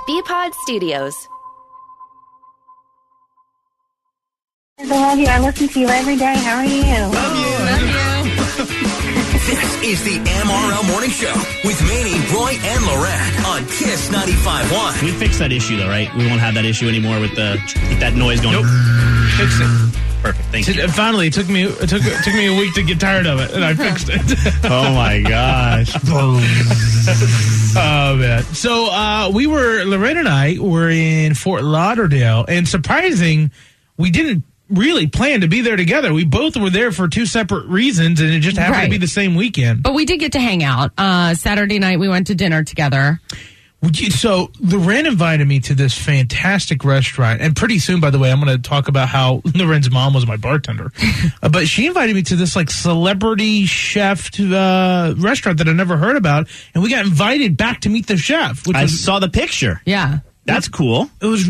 BPod Studios. I love you. I listen to you every day. How are you? Love you. This is the MRL Morning Show with Manny, Roy, and Lorette on Kiss 95.1. We fixed that issue, though, right? We won't have that issue anymore with that noise going. Nope. Fix it. Perfect. Thank you. Finally, it took me a week to get tired of it, and I fixed it. Oh my gosh. Oh man. So Loretta and I were in Fort Lauderdale, and surprising, we didn't really plan to be there together. We both were there for two separate reasons, and it just happened to be the same weekend. But we did get to hang out. Saturday night, we went to dinner together. So Loren invited me to this fantastic restaurant, and pretty soon, by the way, I'm going to talk about how Loren's mom was my bartender. But she invited me to this like celebrity chef restaurant that I never heard about, and we got invited back to meet the chef. I saw the picture. Yeah, that's cool. It was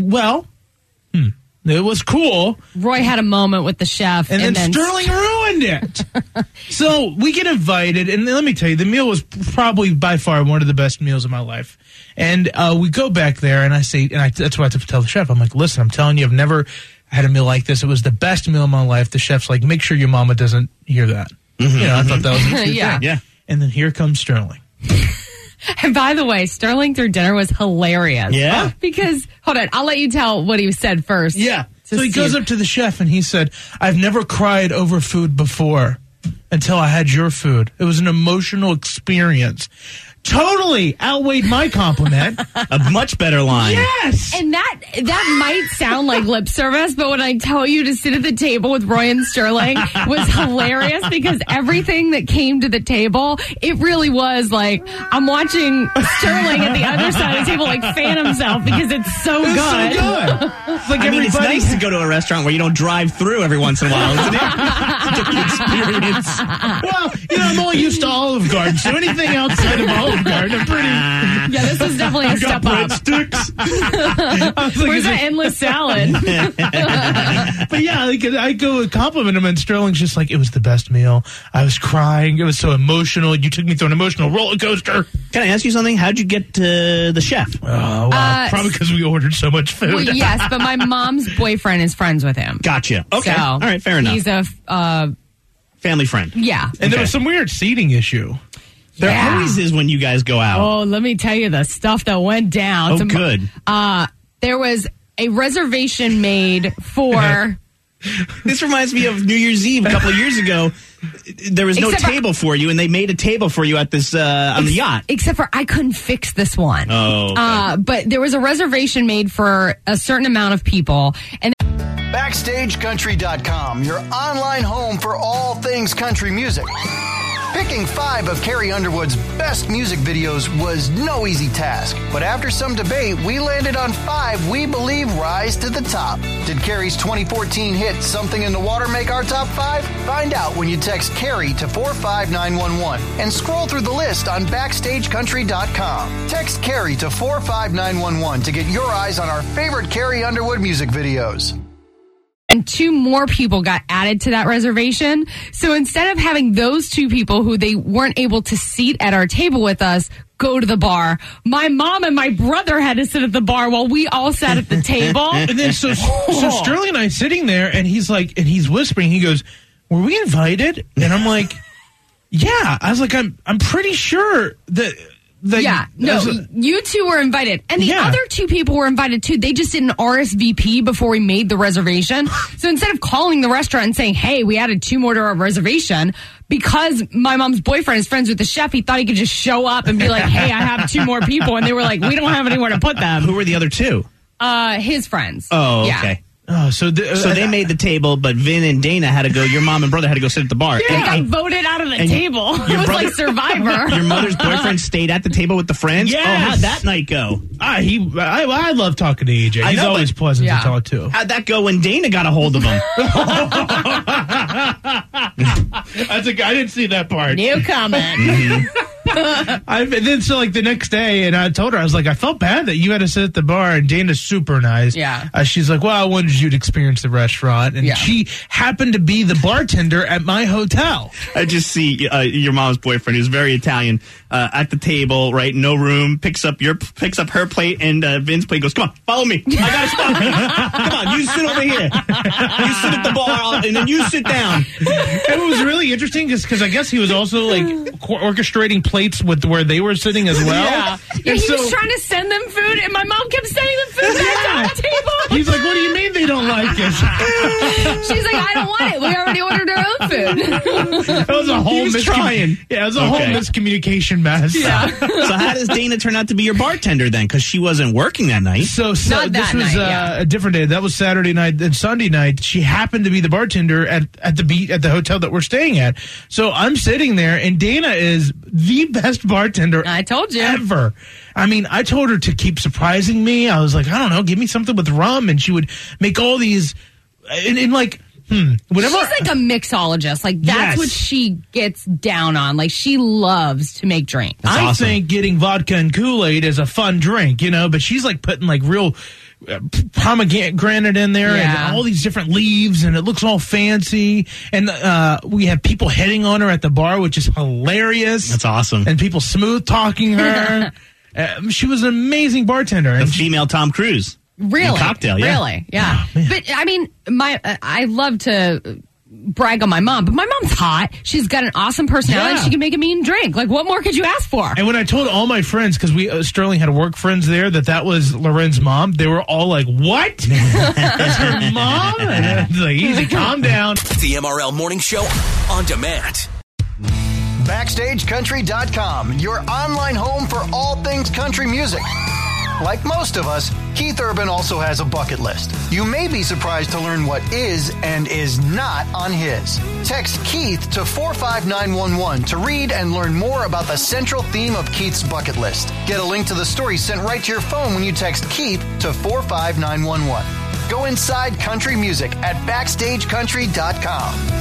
It was cool. Roy had a moment with the chef. And then Sterling ruined it. So we get invited, and let me tell you, the meal was probably by far one of the best meals of my life. And we go back there, and that's what I have to tell the chef. I'm like, listen, I'm telling you, I've never had a meal like this. It was the best meal of my life. The chef's like, make sure your mama doesn't hear that. Mm-hmm. I thought that was a good thing. Yeah. And then here comes Sterling. And by the way, Sterling through dinner was hilarious. Yeah. Because, hold on, I'll let you tell what he said first. Yeah. So he goes up to the chef and he said, I've never cried over food before until I had your food. It was an emotional experience. Totally outweighed my compliment. A much better line. Yes. And that might sound like lip service, but when I tell you to sit at the table with Roy and Sterling was hilarious because everything that came to the table, it really was like, I'm watching Sterling at the other side of the table like fan himself because it's so good. So good. Like it's nice to go to a restaurant where you don't drive through every once in a while, isn't it? It's a good experience. Well, I'm only used to Olive Garden, so anything outside of Olive Garden, I'm pretty... Yeah, this is definitely a step up. Breadsticks. Where's that endless salad? But yeah, I go compliment him, and Sterling's just like, it was the best meal. I was crying. It was so emotional. You took me through an emotional roller coaster. Can I ask you something? How'd you get to the chef? Oh, wow. Probably because we ordered so much food. Well, yes, but my mom's boyfriend is friends with him. Gotcha. Okay. So all right, fair enough. He's a... family friend. Yeah. And there was some weird seating issue. There always is when you guys go out. Oh, let me tell you the stuff that went down. Oh, good. There was a reservation made for... This reminds me of New Year's Eve a couple of years ago. There was no table for you, and they made a table for you at this on the yacht. Except for I couldn't fix this one. Oh, okay. But there was a reservation made for a certain amount of people, and BackstageCountry.com, your online home for all things country music. Picking 5 of Carrie Underwood's best music videos was no easy task, but after some debate, we landed on 5 we believe rise to the top. Did Carrie's 2014 hit Something in the Water make our top 5? Find out when you text Carrie to 45911 and scroll through the list on BackstageCountry.com. Text Carrie to 45911 to get your eyes on our favorite Carrie Underwood music videos. And 2 more people got added to that reservation. So instead of having those 2 people who they weren't able to seat at our table with us go to the bar, my mom and my brother had to sit at the bar while we all sat at the table. And then so Sterling and I sitting there, and he's whispering. He goes, "Were we invited?" And I'm like, "Yeah." I was like, "I'm pretty sure that." You 2 were invited. And the other 2 people were invited too. They just didn't RSVP before we made the reservation. So instead of calling the restaurant and saying, hey, we added 2 more to our reservation, because my mom's boyfriend is friends with the chef, he thought he could just show up and be like, hey, I have 2 more people. And they were like, we don't have anywhere to put them. Who were the other 2? His friends. Oh, yeah. Okay. Oh, so they made the table, but Vin and Dana had to go. Your mom and brother had to go sit at the bar. Yeah, I got voted out of the table. It was like Survivor. Your mother's boyfriend stayed at the table with the friends? Yes. Oh, how'd that night go? I love talking to EJ. He's always pleasant to talk to. How'd that go when Dana got a hold of him? I didn't see that part. New comment. And then so like the next day, and I told her, I was like, I felt bad that you had to sit at the bar, and Dana's super nice. Yeah. She's like, well, I wanted you to experience the restaurant, and she happened to be the bartender at my hotel. I just see your mom's boyfriend, who's very Italian, at the table, right? No room, picks up her plate and Vin's plate, goes, come on, follow me. I got a spot. Come on, you sit over here. You sit at the bar, and then you sit down. And it was really interesting because I guess he was also like orchestrating plates with where they were sitting as well. Yeah, he was trying to send them food, and my mom kept sending them food back on the table. He's like, what do you mean they don't like it? She's like, I don't want it. We already ordered our own food. That was a whole trying. Yeah, it was a whole miscommunication mess. Yeah. So how does Dana turn out to be your bartender then? Because she wasn't working that night. So Not this that was night, a different day. That was Saturday night and Sunday night. She happened to be the bartender at the hotel that we're staying at. So I'm sitting there, and Dana is the best bartender I told you. ever. I mean, I told her to keep surprising me. I was like, I don't know, give me something with rum, and she would make all these and like. Whatever. She's like a mixologist. Like, that's what she gets down on. Like, she loves to make drinks. I think getting vodka and Kool-Aid is a fun drink, but she's like putting like real pomegranate in there and all these different leaves, and it looks all fancy. And we have people hitting on her at the bar, which is hilarious. That's awesome. And people smooth talking her. She was an amazing bartender. The female Tom Cruise. Really? Cocktail, Really, yeah. Oh, but, I mean, I love to brag on my mom, but my mom's hot. She's got an awesome personality. Yeah. She can make a mean drink. Like, what more could you ask for? And when I told all my friends, because Sterling had work friends there, that was Loren's mom, they were all like, what? That's her mom? And I was like, easy, calm down. The MRL Morning Show on demand. BackstageCountry.com, your online home for all things country music. Like most of us, Keith Urban also has a bucket list. You may be surprised to learn what is and is not on his. Text Keith to 45911 to read and learn more about the central theme of Keith's bucket list. Get a link to the story sent right to your phone when you text Keith to 45911. Go inside country music at BackstageCountry.com.